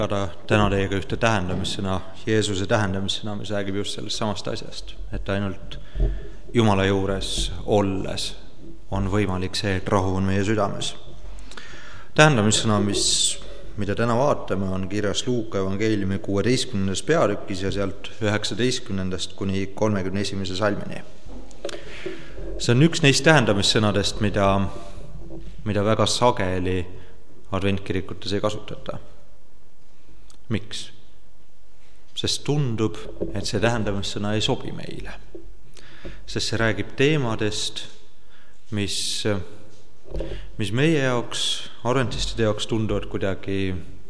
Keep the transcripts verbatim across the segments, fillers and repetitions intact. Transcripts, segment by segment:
Aga täna teiega ühte tähendamissõna, Jeesuse tähendamissõna, mis räägib just sellest samast asjast, et ainult Jumala juures olles on võimalik see, et rahu on meie südames. Tähendamissõna, mis, mida täna vaatame, on kirjas Luuka evangeeliumi kuueteistkümnendas peatükis ja sealt üheksateistkümnendast kuni kolmekümne esimese salmini. See on üks neist tähendamissõnadest, mida, mida väga sageli adventkirikutes ei kasutata. Miks? Sest tundub, et see tähendamissõna ei sobi meile. Sest see räägib teemadest, mis, mis meie jaoks, adventistide jaoks tunduvad kuidagi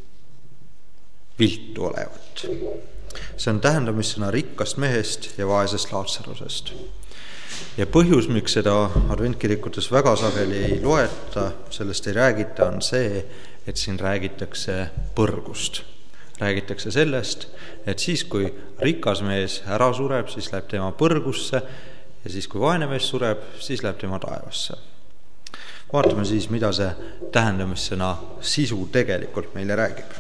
viltu olevat. See on tähendamissõna rikkast mehest ja vaesest Laatsarusest. Ja põhjus, miks seda adventkirikutes väga sageli ei loeta, sellest ei räägita, on see, et siin räägitakse põrgust. Räägitakse sellest, et siis kui rikas mees ära sureb, siis läheb tema põrgusse ja siis kui vaene mees sureb, siis läheb tema taevasse. Vaatame siis, mida see tähendamissõna sisu tegelikult meile räägib.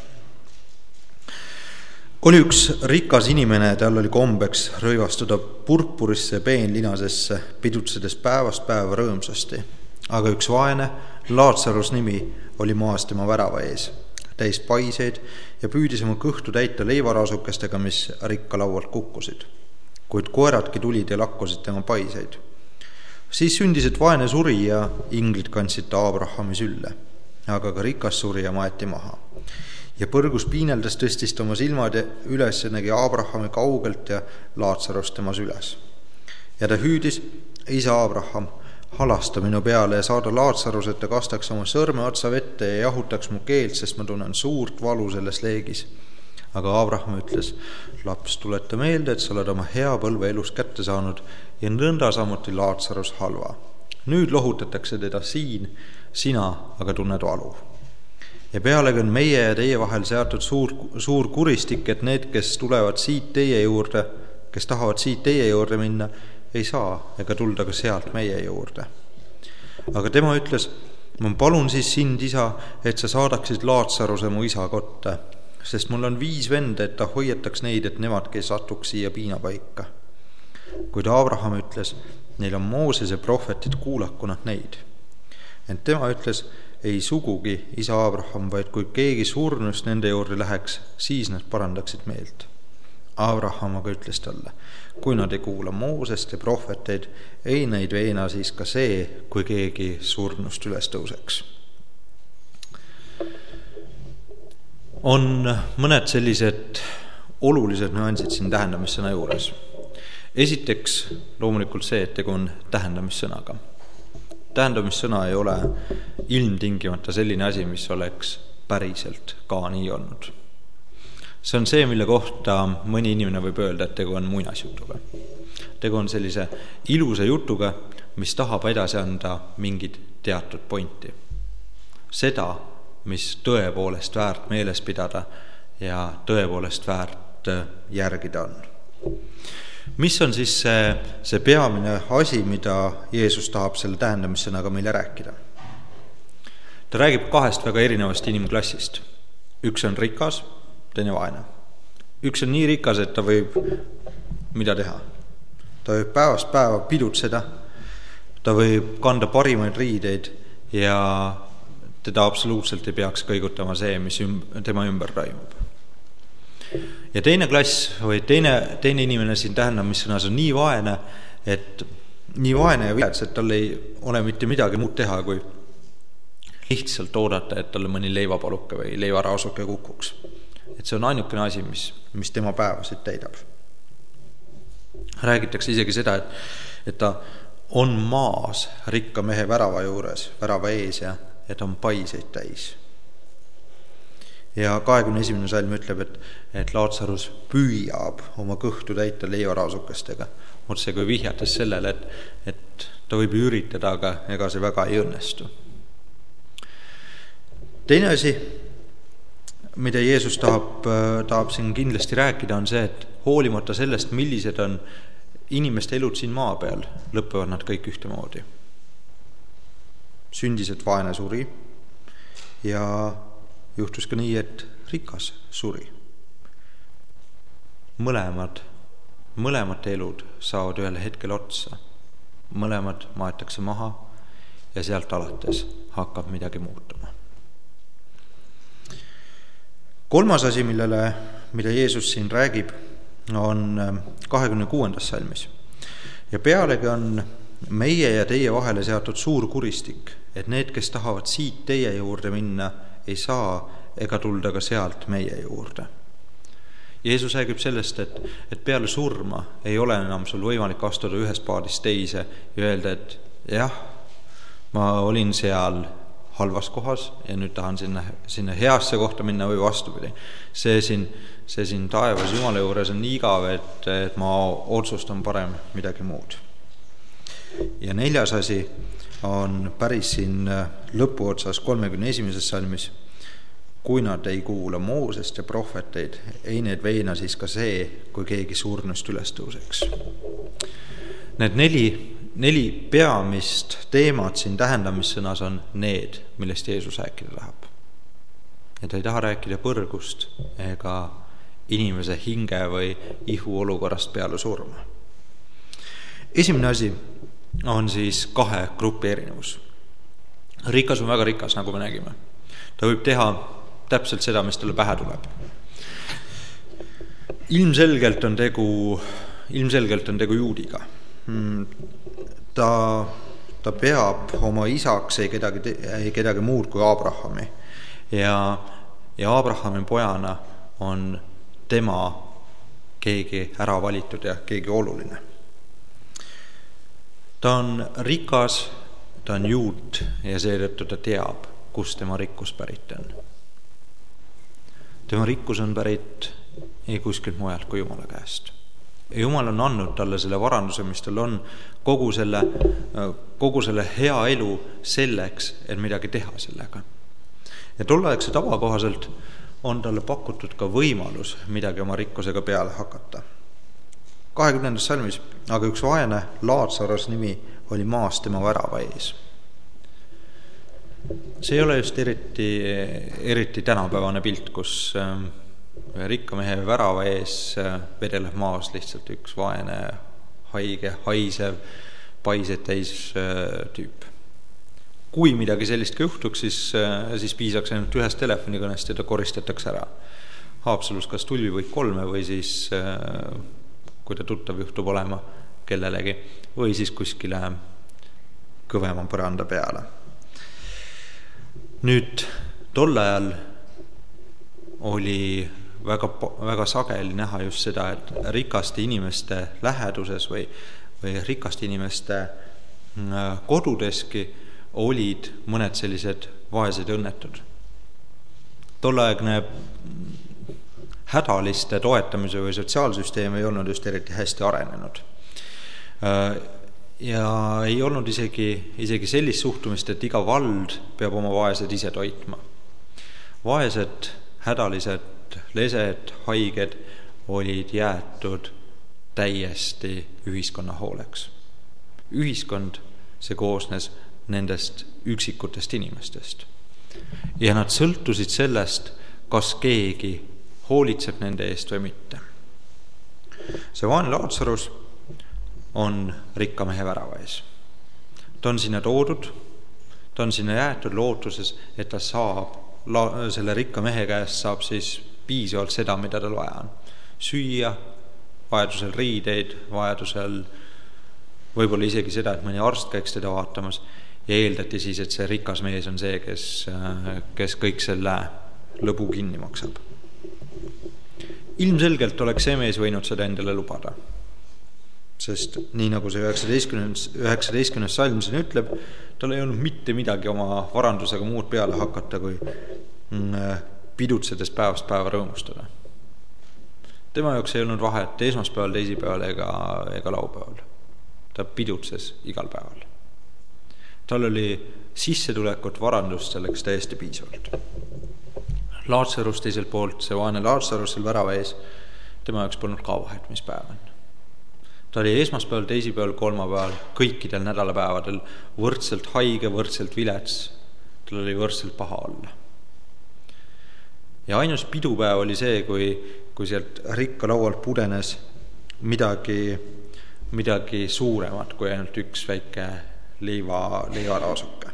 Oli üks rikas inimene, tal oli kombeks rõivastuda purpurisse ja peenlinasesse, pidutsedes päevast päeva rõõmsasti. Aga üks vaene, Laatsarus nimi, oli maas tema värava ees, täis paiseid ja püüdis oma kõhtu täita leivarasukestega, mis rikka laualt kukkusid. Kuid koeradki tulid ja lakkusid tema paiseid. Siis sündis, et vaene suri ja inglid kandsid ta Abrahami sülle, aga ka rikas suri ja maeti maha. Ja põrgus piineldes tõstis oma silmad üles ja nägi Abrahami kaugelt ja Laatsarust temas üles. Ja ta hüüdis, isa Abraham, halasta minu peale ja saada Laatsarus, et ta kastaks oma sõrme otsa vette ja jahutaks mu keelt, sest ma tunnen suurt valu selles leegis. Aga Abraham ütles, laps, tuleta meelde, et sa oled oma hea põlve elus kätte saanud ja nõnda samuti Laatsarus halva. Nüüd lohutatakse teda siin, sina aga tunned valu. Ja pealegi on meie ja teie vahel seatud suur, suur kuristik, et need, kes tulevad siit teie juurde, kes tahavad siit teie juurde minna, ei saa ega tulda ka sealt meie juurde. Aga tema ütles, ma palun siis sind, isa, et sa saadaksid Laatsaruse mu isa kotta, sest mul on viis venda, et ta hoiataks neid, et nemadki satuks siia piinapaika. Kuid Abraham ütles, neil on Mooses ja prohvetid, kuulaku nad neid. Ent tema ütles, ei sugugi, isa Abraham, vaid kui keegi surnust nende juurde läheks, siis nad parandaksid meelt. Abraham aga ütles talle, kui nad ei kuula Moosest ja prohveteid, ei neid veena siis ka see, kui keegi surnust üles tõuseks. On mõned sellised olulised nüansid siin tähendamissõna juures. Esiteks loomulikult see, et tegu on tähendamissõnaga. Tähendamissõna ei ole ilmtingimata selline asi, mis oleks päriselt ka nii olnud. See on see, mille kohta mõni inimene võib öelda, et tegu on muinasjutuga. Tegu on sellise ilusa jutuga, mis tahab edasi anda mingid teatud pointi. Seda, mis tõepoolest väärt meeles pidada ja tõepoolest väärt järgida on. Mis on siis see, see peamine asi, mida Jeesus tahab selle tähendamissõnaga meile rääkida? Ta räägib kahest väga erinevast inimklassist. Üks on rikas, teine vaene. Üks on nii rikas, et ta võib mida teha. Ta võib päevast päeva pidutseda, ta võib kanda parimaid riideid ja teda absoluutselt ei peaks kõigutama see, mis ümber, tema ümber toimub. Ja teine klass või teine, teine inimene siin tähendamissõnas on nii vaene, et nii vaene ja vilets, et tal ei ole mitte midagi muud teha, kui lihtsalt oodata, et talle mõni leivapaluke või leivarasuke kukuks. Et see on ainukene asi, mis, mis tema päevasid täidab. Räägitakse isegi seda, et, et ta on maas rikka mehe värava juures, värava ees ja et on paiseid täis. Ja kahekümne esimene salm ütleb, et, et Laatsarus püüab oma kõhtu täita leivarasukestega. Otse kui vihjates sellele, et, et ta võib üritada, aga ega see väga ei õnnestu. Teine asi, mida Jeesus tahab, tahab siin kindlasti rääkida, on see, et hoolimata sellest, millised on inimeste elud siin maa peal, lõpevad nad kõik ühtemoodi. Sündis, et vaene suri ja juhtus ka nii, et rikas suri. Mõlemad, mõlemad elud saavad ühel hetkel otsa. Mõlemad maetakse maha ja sealt alates hakkab midagi muutuma. Kolmas asi, millele, mida Jeesus siin räägib, on kahekümne kuuendas salmis. Ja pealegi on meie ja teie vahele seatud suur kuristik, et need, kes tahavad siit teie juurde minna, ei saa ega tulda ka sealt meie juurde. Jeesus räägib sellest, et, et peale surma ei ole enam sul võimalik astuda ühest paadist teise ja öelda, et jah, ma olin seal halvas kohas ja nüüd tahan sinna, sinna heasse kohta minna või vastupidi. See siin, see siin taevas Jumala juures on nii igav, et, et ma otsustan parem midagi muud. Ja neljas asi on päris siin lõpuotsas kolmekümne esimeses salmis. Kui nad ei kuula Moosest ja prohveteid, ei need veena siis ka see, kui keegi surnust üles tõuseks. Need neli, neli peamist teemat siin tähendamissõnas on need, millest Jeesus rääkida tahab. Ja ta ei taha rääkida põrgust ega inimese hinge või ihu olukorrast peale surma. Esimene asi on siis kahe grupi erinevus. Rikas on väga rikas, nagu me nägime. Ta võib teha täpselt seda, mis talle pähe tuleb. Ilmselgelt on tegu, ilmselgelt on tegu juudiga. Ta, ta peab oma isaks ei kedagi, ei kedagi muud kui Abrahami. Ja, ja Abrahami pojana on tema keegi ära valitud ja keegi oluline. Ta on rikas, ta on juut ja seetõttu ta teab, kus tema rikkus pärit on. Tema rikkus on pärit ei kuskilt mujalt kui Jumala käest. Ja Jumal on andnud talle selle varanduse, mis tal on, kogu selle, kogu selle hea elu selleks, et midagi teha sellega. Ja tollaegse tava kohaselt on talle pakutud ka võimalus midagi oma rikkusega peale hakata. kahekümnendas salmis aga üks vaene Laatsaros nimi oli maas tema värava ees. See ei ole just eriti, eriti tänapäevane pilt, kus rikka mehe värava ees vedeleb maas lihtsalt üks vaene, haige, haisev, paiset täis tüüp. Kui midagi sellist ka juhtuks, siis, siis piisaks ainult ühest telefonikõnest ja ta koristatakse ära. Haapsalus kas tulvi või kolme või siis, kui ta tuttav juhtub olema kellelegi, või siis kuskile kõvema põranda peale. Nüüd tol ajal oli väga, väga sageli näha just seda, et rikaste inimeste läheduses või, või rikaste inimeste kodudeski olid mõned sellised vaesed õnnetud. Tollaegne hädaliste toetamise või sotsiaalsüsteem ei olnud just eriti hästi arenenud. Ja ei olnud isegi, isegi sellist suhtumist, et iga vald peab oma vaesed ise toitma. Vaesed, hädalised, lesed, haiged olid jäetud täiesti ühiskonna hooleks. Ühiskond, see koosnes nendest üksikutest inimestest. Ja nad sõltusid sellest, kas keegi hoolitseb nende eest või mitte. See vaene Laatsarus on rikka mehe värava ees. Ta on sinna toodud, ta on sinna jäetud lootuses, et ta saab, selle rikka mehe käest saab siis piisavalt seda, mida tal vaja on. Süüa, vajadusel riideid, vajadusel võib-olla isegi seda, et mõni arst käiks teda vaatamas ja eeldati siis, et see rikas mees on see, kes, kes kõik selle lõbu kinni maksab. Ilmselgelt oleks see mees võinud seda endale lubada. Sest nii nagu see üheksateistkümnes salm siin ütleb, tal ei olnud mitte midagi oma varandusega muud peale hakata, kui pidutsedes päevast päeva rõõmustada. Tema jaoks ei olnud vahet esmaspäeval, teisipäeval ega, ega laupäeval. Ta pidutses igal päeval. Tal oli sissetulekut varandust selleks täiesti piisavalt. Laatsarus teiselt poolt, see vaene Laatsarus seal värava ees, tema jaoks polnud ka vahet, mis päev on. Ta oli esmaspäeval, teisipäeval, kolmapäeval, kõikidel nädalapäevadel võrdselt haige, võrdselt vilets, tal oli võrdselt paha olla. Ja ainus pidupäev oli see, kui, kui sealt rikka laualt pudenes midagi, midagi suuremat kui ainult üks väike leiva, leivaraasuke.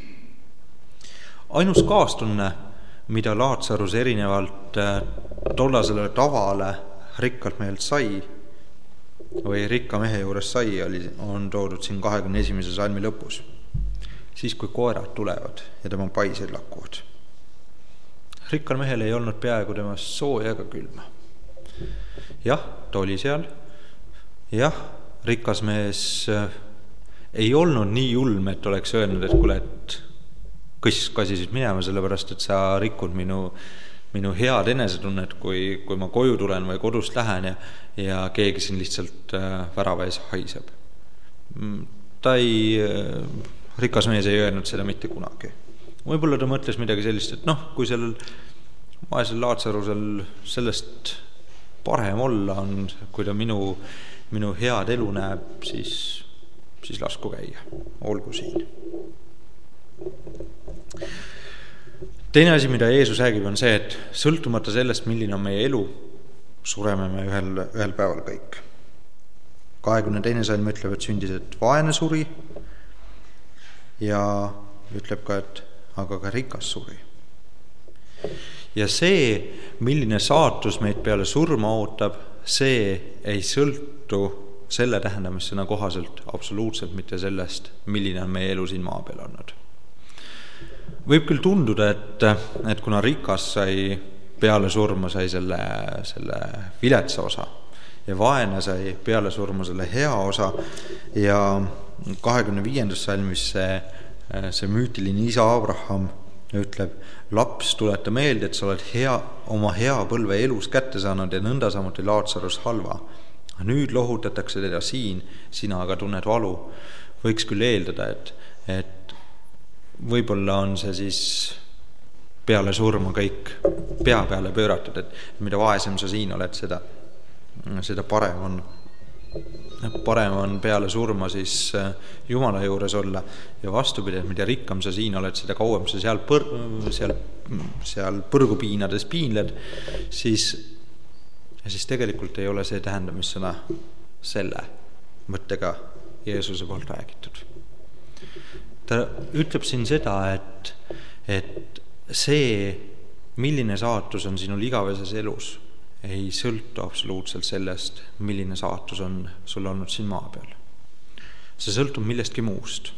Ainus kaastunne, mida Laatsarus erinevalt tollasele tavale rikkalt mehelt sai või rikka mehe juures sai, oli, on toodud siin kahekümne esimese salmi lõpus. Siis, kui koerad tulevad ja tema paiseid lakuvad. Rikkal mehel ei olnud peaaegu temast sooja ega külma. Jah, ta oli seal. Jah, rikas mees ei olnud nii julm, et oleks öelnud, et kuule, et kõss kasisid minema, sellepärast, et sa rikud minu, minu head enesetunnet, kui, kui ma koju tulen või kodust lähen ja, ja keegi siin lihtsalt värava ees haiseb. Ta ei, rikas mees ei öelnud seda mitte kunagi. Võib-olla ta mõtles midagi sellist, et noh, kui sellel vaesel Laatsarusel sellest parem olla on, kui ta minu, minu head elu näeb, siis, siis lasku käia, olgu siin. Teine asi, mida Jeesus räägib, on see, et sõltumata sellest, milline on meie elu, sureme me ühel, ühel päeval kõik. kahekümne teine salm ütleb, et sündis, et vaene suri ja ütleb ka, et aga ka rikas suri. Ja see, milline saatus meid peale surma ootab, see ei sõltu selle tähendamissõna kohaselt absoluutselt mitte sellest, milline on meie elu siin maa peal olnud. Võib küll tunduda, et, et kuna rikas sai peale surma sai selle, selle viletsa osa ja vaene sai peale surma selle hea osa ja kahekümne viiendas salmis see, see müütiline isa Abraham ütleb, laps, tuleta meelde, et sa oled hea, oma hea põlve elus kätte saanud ja nõnda samuti Laatsarus halva. Nüüd lohutatakse teda siin, sina aga tunned valu. Võiks küll eeldada, et, et võib-olla on see siis peale surma kõik pea peale pööratud, et mida vaesem sa siin oled, seda, seda parem on. Parem on peale surma siis Jumala juures olla ja vastupidi, et mida rikkam sa siin oled, seda kauem sa seal, põr, seal, seal põrgupiinades piinled, siis, siis tegelikult ei ole see tähendamissõna selle mõttega Jeesuse poolt räägitud. Ta ütleb siin seda, et, et see, milline saatus on sinul igaveses elus, ei sõltu absoluutselt sellest, milline saatus on sul olnud siin maa peal. See sõltub millestki muust.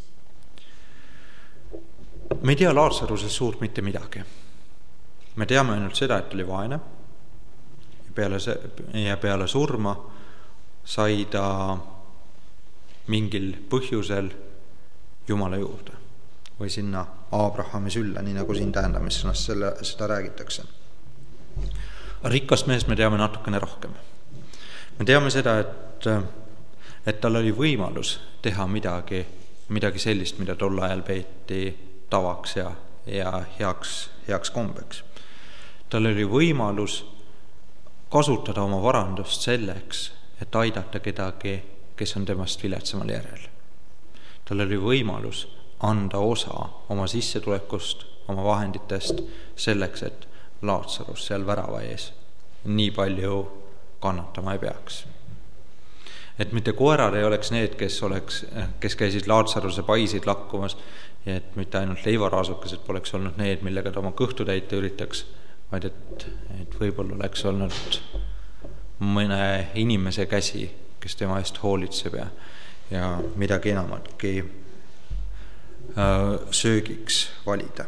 Me ei tea Laatsarusest suurt mitte midagi. Me teame ainult seda, et oli vaene ja peale, ja peale surma sai ta mingil põhjusel Jumala juurde või sinna Abrahami sülle, nii nagu siin tähendamissõnas selle, seda räägitakse. Rikkast mehest me teame natukene rohkem. Me teame seda, et, et tal oli võimalus teha midagi, midagi sellist, mida tol ajal peeti tavaks ja, ja heaks, heaks kombeks. Tal oli võimalus kasutada oma varandust selleks, et aidata kedagi, kes on temast viletsamal järel. Tal oli võimalus anda osa oma sissetulekust, oma vahenditest selleks, et Laatsarus seal värava ees nii palju kannatama ei peaks. Et mitte koerad ei oleks need, kes, oleks, kes käisid Laatsaruse paisid lakkumas ja et mitte ainult leivaraasukesed poleks olnud need, millega ta oma kõhtu täita üritaks, vaid et, et võib-olla oleks olnud mõne inimese käsi, kes tema eest hoolitseb ja, ja midagi enamatki söögiks valida.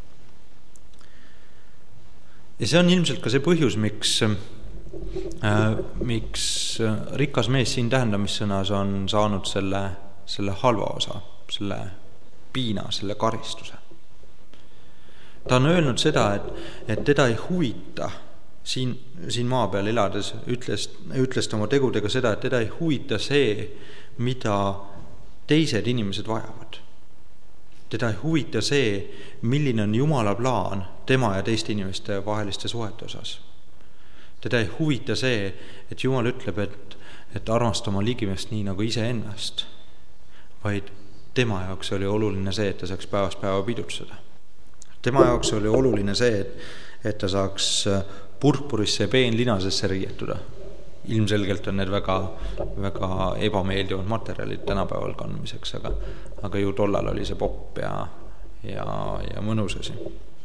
Ja see on ilmselt ka see põhjus, miks, äh, miks rikas mees siin tähendamissõnas on saanud selle, selle halva osa, selle piina, selle karistuse. Ta on öelnud seda, et, et teda ei huvita siin, siin maa peal elades, ütles, ütles ta oma tegudega seda, et teda ei huvita see, mida teised inimesed vajavad. Teda ei huvita see, milline on Jumala plaan tema ja teiste inimeste vaheliste suhete osas. Teda ei huvita see, et Jumal ütleb, et, et armasta oma ligimest nii nagu ise ennast, vaid tema jaoks oli oluline see, et ta saaks päevast päeva pidutseda. Tema jaoks oli oluline see, et, et ta saaks purpurisse ja peenlinasesse riietuda. Ilmselgelt on need väga, väga ebameeldivad materjalid tänapäeval kandmiseks, aga, aga ju tollal oli see popp ja, ja, ja mõnusasi.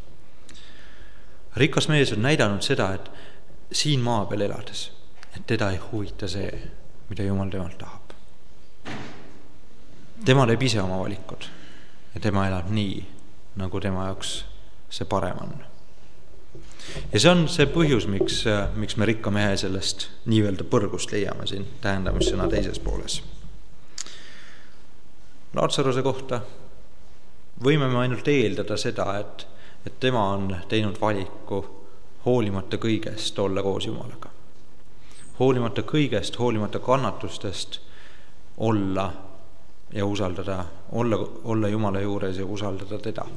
Rikas mees on näidanud seda, et siin maa peal elades, et teda ei huvita see, mida Jumal temalt tahab. Tema teeb ise oma valikud ja tema elab nii, nagu tema jaoks see parem on. Ja see on see põhjus, miks, miks me rikka mehe sellest nii-öelda põrgust leiame siin tähendamissõna teises pooles. Laatsaruse kohta võime me ainult eeldada seda, et, et tema on teinud valiku hoolimata kõigest olla koos Jumalaga. Hoolimata kõigest, hoolimata kannatustest olla ja usaldada, olla, olla Jumala juures ja usaldada teda.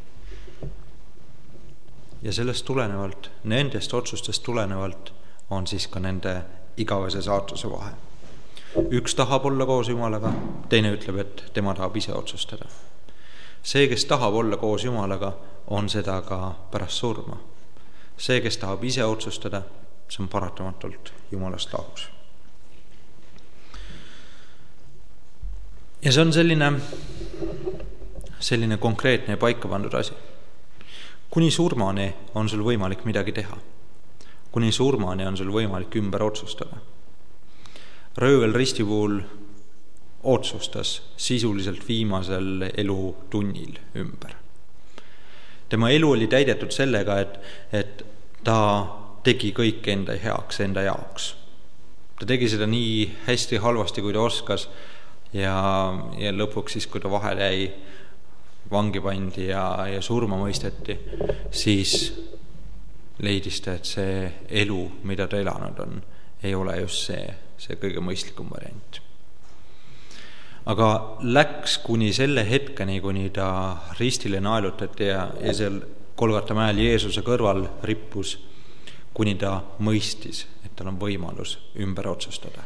Ja sellest tulenevalt, nendest otsustest tulenevalt on siis ka nende igavese saatuse vahe. Üks tahab olla koos Jumalaga, teine ütleb, et tema tahab ise otsustada. See, kes tahab olla koos Jumalaga, on seda ka pärast surma. See, kes tahab ise otsustada, see on paratamatult Jumalast lahus. Ja see on selline, selline konkreetne ja paika pandud asi. Kuni surmani on sul võimalik midagi teha. Kuni surmani on sul võimalik ümber otsustada. Röövel risti puhul otsustas sisuliselt viimasel elutunnil ümber. Tema elu oli täidetud sellega, et, et ta tegi kõik enda heaks, enda jaoks. Ta tegi seda nii hästi halvasti, kui ta oskas ja, ja lõpuks siis, kui ta vahel jäi vangi pandi ja, ja surma mõisteti, siis leidis ta, et see elu, mida ta elanud on, ei ole just see, see kõige mõistlikum variant. Aga läks kuni selle hetkeni, kuni ta ristile naelutati ja, ja seal Golgata mäel Jeesuse kõrval rippus, kuni ta mõistis, et tal on võimalus ümber otsustada.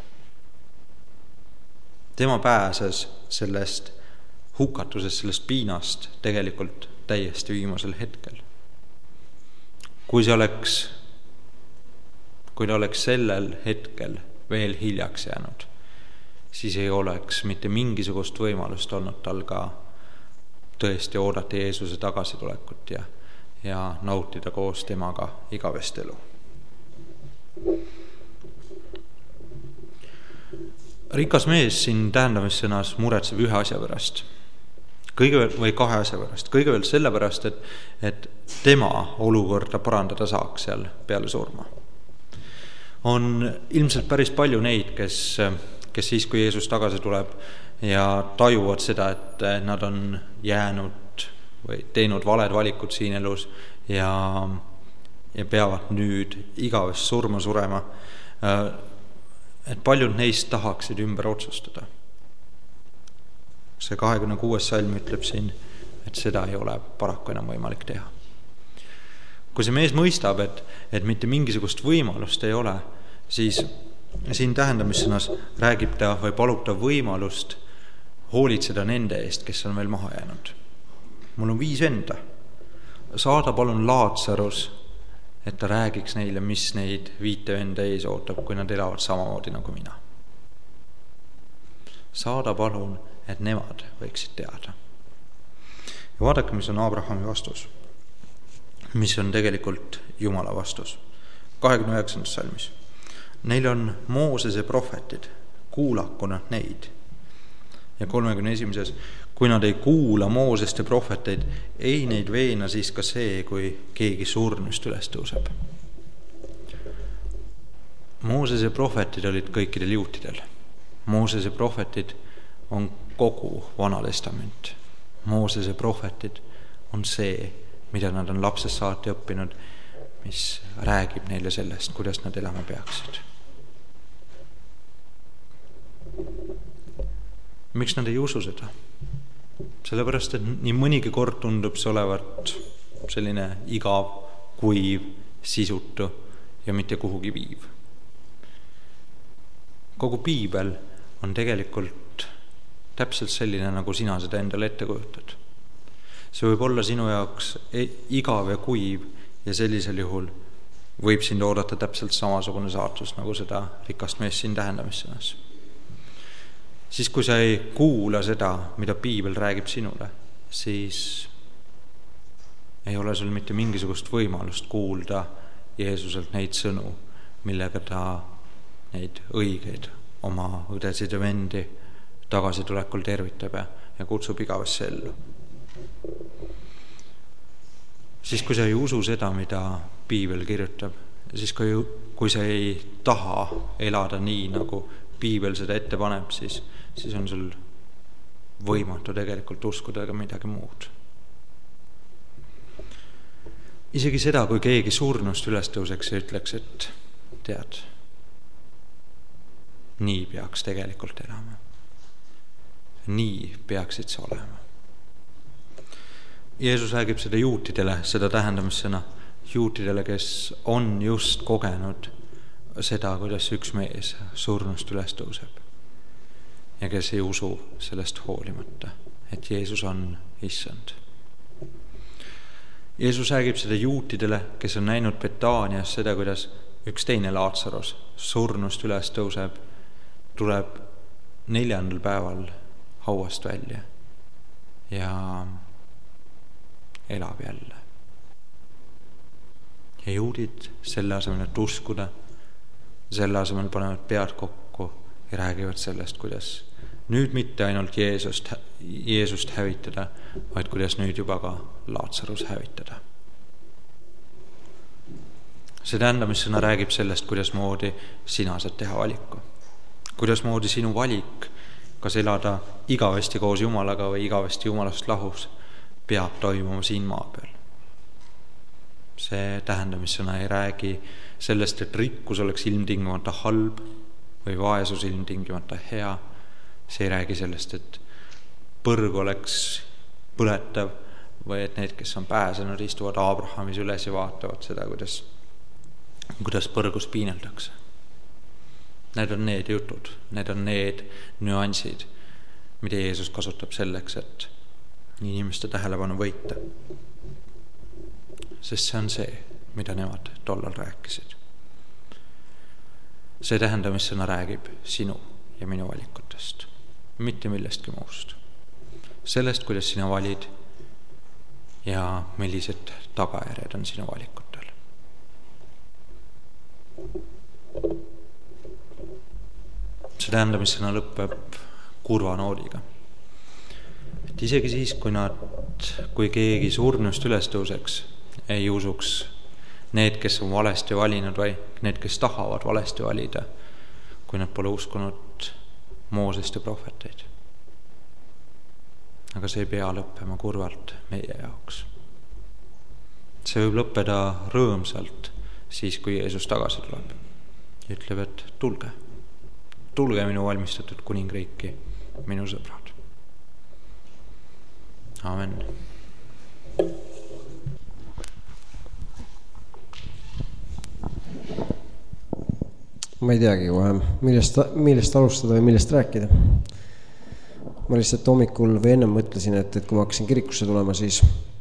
Tema pääses sellest hukatuses, sellest piinast tegelikult täiesti viimasel hetkel. Kui see oleks, kui ta oleks sellel hetkel veel hiljaks jäänud, siis ei oleks mitte mingisugust võimalust olnud tal ka tõesti oodata Jeesuse tagasitulekut ja, ja nautida koos temaga igavest elu. Rikas mees siin tähendamissõnas muretseb ühe asja pärast. Kõigepealt või kahe asja pärast. Kõigepealt selle pärast, et, et tema olukorda parandada saaks seal peale surma. On ilmselt päris palju neid, kes, kes siis, kui Jeesus tagasi tuleb ja tajuvad seda, et nad on jäänud või teinud valed valikud siin elus ja, ja peavad nüüd igavest surma surema, et paljud neist tahaksid ümber otsustada. See kahekümne kuues salm ütleb siin, et seda ei ole paraku enam võimalik teha. Kui see mees mõistab, et, et mitte mingisugust võimalust ei ole, siis siin tähendamissõnas räägib ta või palub ta võimalust hoolitseda nende eest, kes on veel maha jäänud. Mul on viis enda. Saada palun Laatsarus, et ta räägiks neile, mis neid viite enda ees ootab, kui nad elavad samamoodi nagu mina. Saada palun, et nemad võiksid teada. Ja vaadake, mis on Abrahami vastus, mis on tegelikult Jumala vastus. kahekümne üheksandas salmis. Neil on Moosese prohvetid, kuulaku nad neid. Ja kolmekümne esimeses, kui nad ei kuula Mooseste prohveteid, ei neid veena siis ka see, kui keegi surnust üles tõuseb. Moosese prohvetid olid kõikidel juutidel. Moosese prohvetid on kogu Vana Testament. Moosese prohvetid on see, mida nad on lapsest saati õppinud, mis räägib neile sellest, kuidas nad elama peaksid. Miks nad ei usu seda? Sellepärast, et nii mõnigi kord tundub see olevat selline igav, kuiv, sisutu ja mitte kuhugi viiv. Kogu piibel on tegelikult täpselt selline, nagu sina seda endale ette kujutad. See võib olla sinu jaoks igav ja kuiv ja sellisel juhul võib sind oodata täpselt samasugune saatus, nagu seda rikast meest siin tähendamissõnas. Siis kui sa ei kuula seda, mida piibel räägib sinule, siis ei ole sul mitte mingisugust võimalust kuulda Jeesuselt neid sõnu, millega ta neid õigeid oma õdesid ja vendi tagasitulekul tervitab ja kutsub igavesse ellu. Siis kui sa ei usu seda, mida piibel kirjutab, siis kui, kui sa ei taha elada nii, nagu piibel seda ette paneb, siis, siis on sul võimatu tegelikult uskuda ka midagi muud. Isegi seda, kui keegi surnust üles tõuseks ja ütleks, et tead, nii peaks tegelikult elama. Nii peaksid sa olema. Jeesus räägib seda juutidele, seda tähendamissõna juutidele, kes on just kogenud seda, kuidas üks mees surnust üles tõuseb ja kes ei usu sellest hoolimata, et Jeesus on issand. Jeesus räägib seda juutidele, kes on näinud Betaanias seda, kuidas üks teine Laatsaros surnust üles tõuseb, tuleb neljandal päeval hauast välja ja elab jälle. Ja juudid selle asemel, et uskuda, selle asemel panevad pead kokku ja räägivad sellest, kuidas nüüd mitte ainult Jeesust, Jeesust hävitada, vaid kuidas nüüd juba ka Laatsarus hävitada. See tähendamissõna räägib sellest, kuidas moodi sina saad teha valiku. Kuidas moodi sinu valik, kas elada igavesti koos Jumalaga või igavesti Jumalast lahus, peab toimuma siin maa peal. See tähendamissõna ei räägi sellest, et rikkus oleks ilmtingimata halb või vaesus ilmtingimata hea. See ei räägi sellest, et põrg oleks põletav või et need, kes on pääsenud, istuvad Abrahamis üles ja vaatavad seda, kuidas, kuidas põrgus piineldakse. Need on need jutud, need on need nüansid, mida Jeesus kasutab selleks, et inimeste tähelepanu võita. Sest see on see, mida nemad tollal rääkisid. See tähendamissõna räägib sinu ja minu valikutest, mitte millestki muust. Sellest, kuidas sina valid ja millised tagajärjed on sinu valikutel. See tähendamissõna lõpeb kurva noodiga. Et isegi siis, kui nad, kui keegi surnust üles tõuseks, ei usuks need, kes on valesti valinud või need, kes tahavad valesti valida, kui nad pole uskunud Moosest ja prohveteid. Aga see ei pea lõppema kurvalt meie jaoks. See võib lõppeda rõõmsalt siis, kui Jeesus tagasi tuleb ja ütleb, et tulge, tulge minu valmistatud kuningriiki, minu sõbrad. Amen. Ma ei teagi kohe, millest, millest alustada või millest rääkida. Ma lihtsalt hommikul või ennem mõtlesin, et, et kui ma hakkasin kirikusse tulema, siis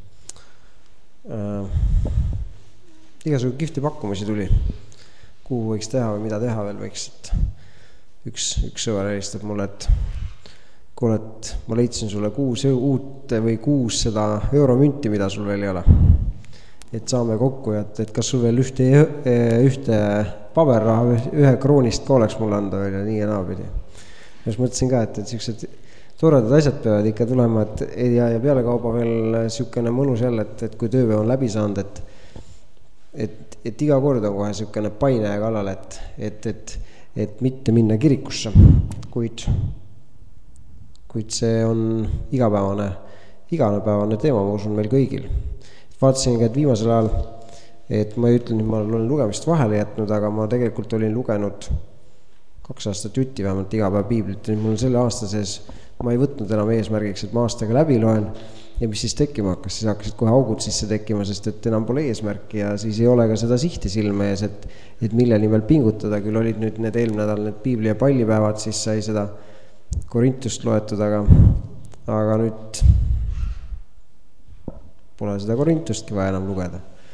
äh, igasugu kihvti pakkumisi tuli. Kuhu võiks teha või mida teha veel võiks. Et üks, üks sõber helistab mulle, et kuule, et ma leidsin sulle kuus uut või kuus seda euromünti, mida sul veel ei ole. Et saame kokku ja et, et kas sul veel ühte, ühte paberraha, ühe kroonist ka oleks mulle anda veel ja nii ja naapidi. Ja siis mõtlesin ka, et, et sellised toredad asjad peavad ikka tulema, et ja, ja peale kauba veel siukene mõnus jälle, et, et kui tööpäev on läbi saanud, et, et, et iga kord on kohe siukene paine kallal, et, et, et, et mitte minna kirikusse, kuid, kuid see on igapäevane, igapäevane teema, ma usun meil kõigil. Vaatasin, et viimasel ajal, et ma ei ütle, et ma olen lugemist vahele jätnud, aga ma tegelikult olin lugenud kaks aastat jutti vähemalt iga päev piiblit. Mul on selle aasta sees, ma ei võtnud enam eesmärgiks, et ma aastaga läbi loen ja mis siis tekkima hakkas, siis hakkasid kohe augud sisse tekkima, sest et enam pole eesmärki ja siis ei ole ka seda sihti silme ees, et, et mille nimel pingutada. Küll olid nüüd need eelmine nädal need piibli ja pallipäevad, siis sai seda Korintust loetud, aga, aga nüüd pole seda Korintustki vaja enam lugeda.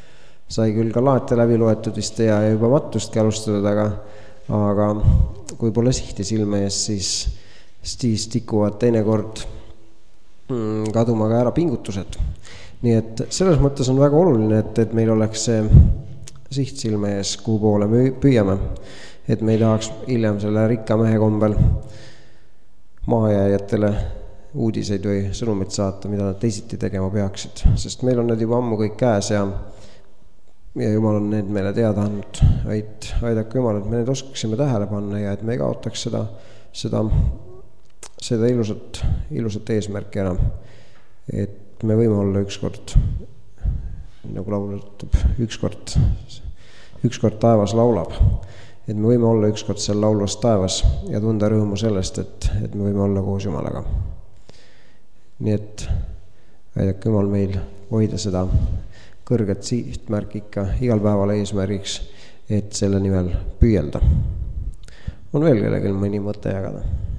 sai küll ka laate läbi loetud vist ja juba matustki alustatud, aga, aga kui pole sihti silme ees, siis, siis tikuvad teinekord kaduma ka ära pingutused. Nii et selles mõttes on väga oluline, et, et meil oleks see siht silme ees, kuhu poole me püüame. Et me ei tahaks hiljem selle rikka mehe kombel mahajääjatele uudiseid või sõnumit saata, mida nad teisiti tegema peaksid. Sest meil on need juba ammu kõik käes ja, ja Jumal on need meile teada andnud. Ait, aidake Jumal, et me need oskaksime tähele panna ja et me ei kaotaks seda, seda, seda ilusat, ilusat eesmärki enam. Et me võime olla ükskord, nagu laul ütleb, ükskord, ükskord taevas laulab. Et me võime olla ükskord seal laulvas taevas ja tunda rõõmu sellest, et, et me võime olla koos Jumalaga. Nii et aidake Jumal meil hoida seda kõrget sihtmärk ikka igal päeval eesmärgiks, et selle nimel püüelda. On veel kellelgi mõni mõte jagada?